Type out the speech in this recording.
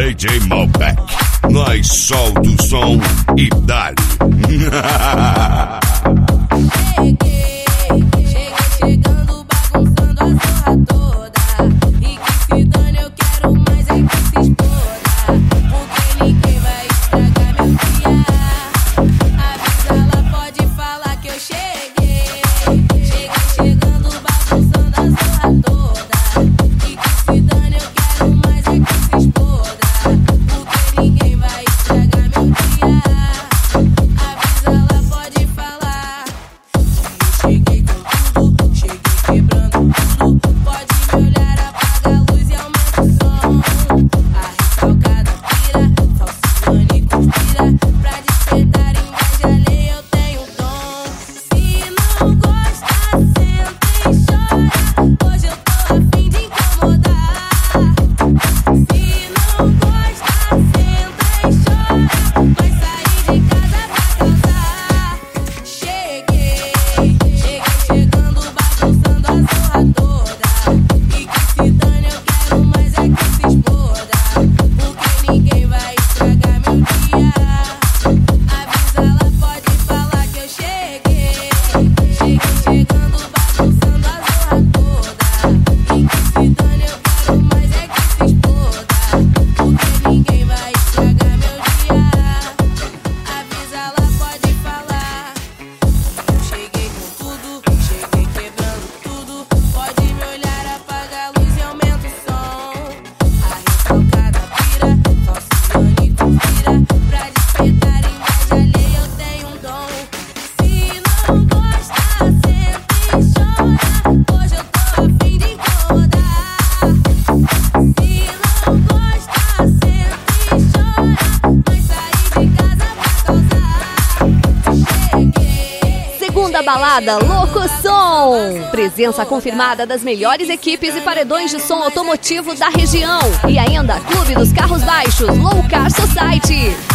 DJ Malbec. Nós solta o som e dá-lhe. Chegando, bagunçando a zorra toda. E que se dane, eu quero mais é que se exploda. Porque ninguém vai estragar meu dia. Avisa, ela pode falar que eu cheguei. Chegando, bagunçando a zorra toda. E que se dane, eu quero mais é que se exploda. Porque ninguém vai estragar meu dia. Avisa, ela pode falar. Cheguei com tudo, cheguei quebrando tudo. Pode me olhar, apaga a luz e aumenta o som. A recalcada pira, falciane e conspira. Pra despertar inveja alheia eu tenho dom. Se não gosta, senta e chora. Hoje eu tô a fim de incomodar. Se não gosta, senta e chora. Vai sair de casa pra causar. Cheguei, chegando, bagunçando a zorra toda. E que se dane, eu quero mais é que se exploda. Porque ninguém vai estragar meu dia. Avisa, ela pode falar que eu cheguei. Chegando, bagunçando a zorra toda. E que se dane, eu quero mais é que se exploda. Porque ninguém vai estragar meu dia. Avisa, ela pode falar. Cheguei com tudo, cheguei quebrando tudo. Pode me olhar, apaga a luz e aumenta o som. A recalcada pira, falciane e conspira. Pra despertar inveja alheia eu tenho um dom. Se não gosta, senta e chora. Hoje eu tô a fim de incomodar. Se não gosta, senta e chora. Vai sair de casa pra causar. Cheguei. Segunda balada, Louco Som. Presença confirmada das melhores equipes e paredões de som automotivo da região. E ainda Clube dos Carros Baixos, Low Car Society.